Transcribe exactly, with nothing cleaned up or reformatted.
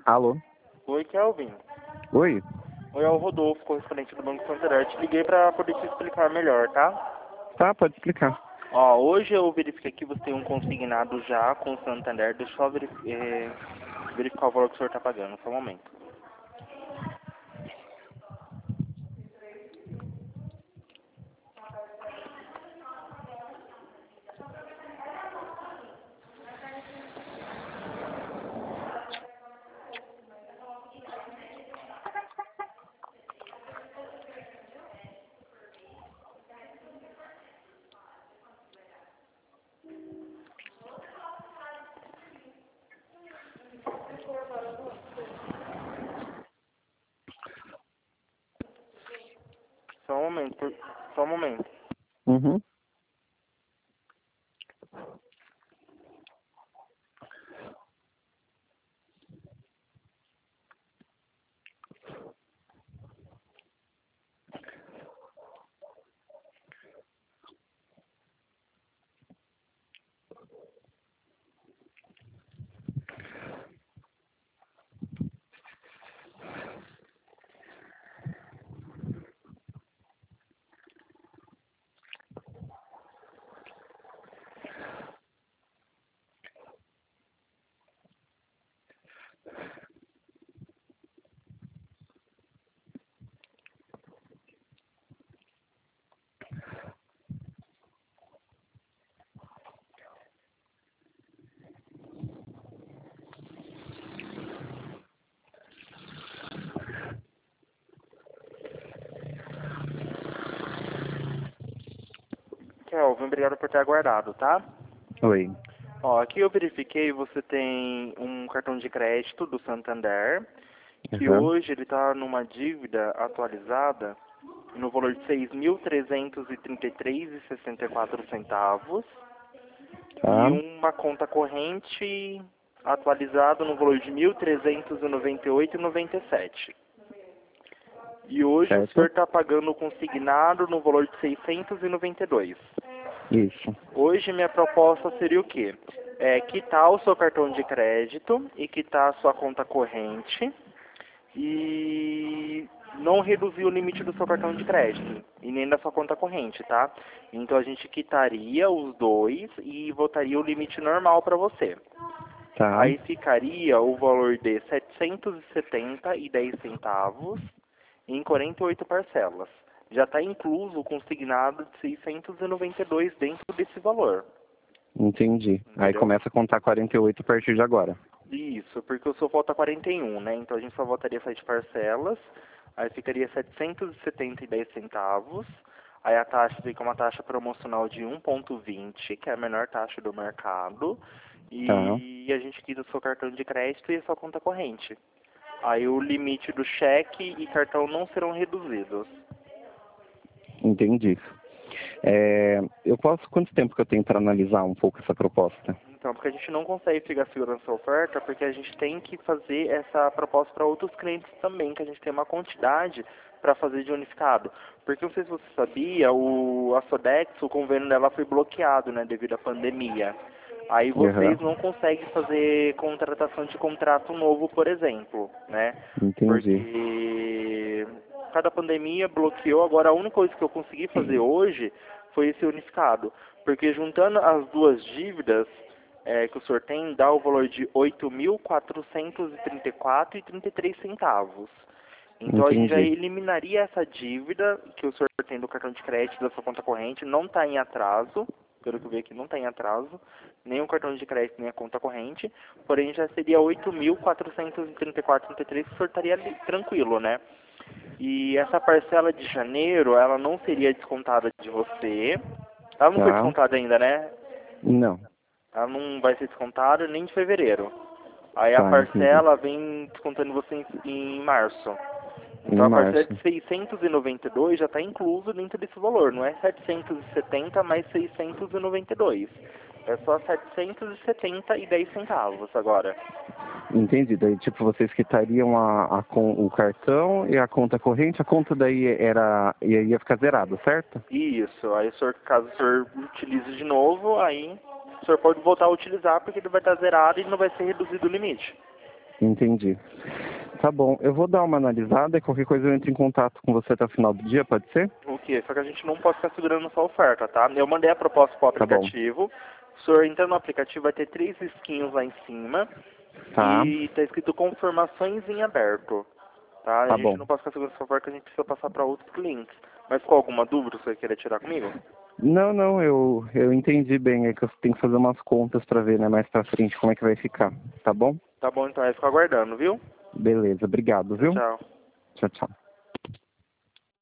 Alô? Oi, Kelvin. Oi? Oi, é o Rodolfo, correspondente do Banco Santander. Te liguei para poder te explicar melhor, tá? Tá, pode explicar. Ó, hoje eu verifiquei que você tem um consignado já com o Santander. Deixa eu só verif eh, verificar o valor que o senhor está pagando, só um momento. Só um momento, por... só um momento. Uhum. Kelvin, obrigado por ter aguardado, tá? Oi. Ó, aqui eu verifiquei, você tem um cartão de crédito do Santander, que Uhum. hoje ele está numa dívida atualizada no valor de seis mil trezentos e trinta e três reais e sessenta e quatro centavos Tá. e uma conta corrente atualizada no valor de mil trezentos e noventa e oito reais e noventa e sete centavos. E hoje o senhor Certo? está pagando consignado no valor de seiscentos e noventa e dois reais. Isso. Hoje minha proposta seria o quê? É quitar o seu cartão de crédito e quitar a sua conta corrente e não reduzir o limite do seu cartão de crédito e nem da sua conta corrente, tá? Então a gente quitaria os dois e voltaria o limite normal para você. Tá. Aí ficaria o valor de setecentos e setenta e dez centavos em quarenta e oito parcelas. Já está incluso o consignado de seiscentos e noventa e dois dentro desse valor. Entendi. Aí Entendeu? começa a contar quarenta e oito a partir de agora. Isso, porque o seu falta quarenta e um, né? Então a gente só voltaria sete parcelas, aí ficaria setecentos e setenta e dez centavos. Aí a taxa fica uma taxa promocional de um vírgula vinte, que é a menor taxa do mercado. Tá. E a gente quita o seu cartão de crédito e a sua conta corrente. Aí o limite do cheque e cartão não serão reduzidos. Entendi. É, eu posso, quanto tempo que eu tenho para analisar um pouco essa proposta? Então, porque a gente não consegue ficar segurando essa oferta, porque a gente tem que fazer essa proposta para outros clientes também, que a gente tem uma quantidade para fazer de unificado. Porque não sei se você sabia, o, a Sodex, o convênio dela foi bloqueado, né, devido à pandemia. Aí Uhum. vocês não conseguem fazer contratação de contrato novo, por exemplo, né? Entendi. Porque cada pandemia bloqueou, agora a única coisa que eu consegui fazer hoje foi esse unificado. Porque juntando as duas dívidas, é, que o senhor tem, dá o valor de oito mil quatrocentos e trinta e quatro reais e trinta e três centavos. Então a gente já Entendi. eliminaria essa dívida que o senhor tem do cartão de crédito da sua conta corrente, não está em atraso, pelo que eu vi aqui não está em atraso, nem o cartão de crédito nem a conta corrente, porém já seria oito mil quatrocentos e trinta e quatro reais e trinta e três centavos, que o senhor estaria ali, tranquilo, né? E essa parcela de janeiro, ela não seria descontada de você, ela não foi Tá. descontada ainda, né? Não. Ela não vai ser descontada nem de fevereiro. Aí a Tá, entendi. parcela vem descontando você em, em março. Em Então a parcela março. de seiscentos e noventa e dois já está incluso dentro desse valor. Não é setecentos e setenta mais seiscentos e noventa e dois. É só setecentos e setenta e dez centavos agora. Entendi. Daí, tipo, vocês quitariam a, a, com- o cartão e a conta corrente, a conta daí era, ia, ia ficar zerada, certo? Isso. Aí o senhor, caso o senhor utilize de novo, aí o senhor pode voltar a utilizar porque ele vai estar zerado e não vai ser reduzido o limite. Entendi. Tá bom, eu vou dar uma analisada e qualquer coisa eu entro em contato com você até o final do dia, pode ser? O quê? Só que a gente não pode ficar segurando essa oferta, tá? Eu mandei a proposta pro Tá bom. aplicativo. O senhor entra no aplicativo, vai ter três risquinhos lá em cima. Tá. E tá escrito confirmações em aberto. Tá? Tá A gente bom. não pode ficar segurando essa oferta, a gente precisa passar para outros clientes. Mas com alguma dúvida você vai querer tirar comigo? Não, não, eu, eu entendi bem, é que eu tenho que fazer umas contas pra ver, né, mais pra frente como é que vai ficar, tá bom? Tá bom, então aí fico aguardando, viu? Beleza, obrigado, viu? Tchau. Tchau, tchau.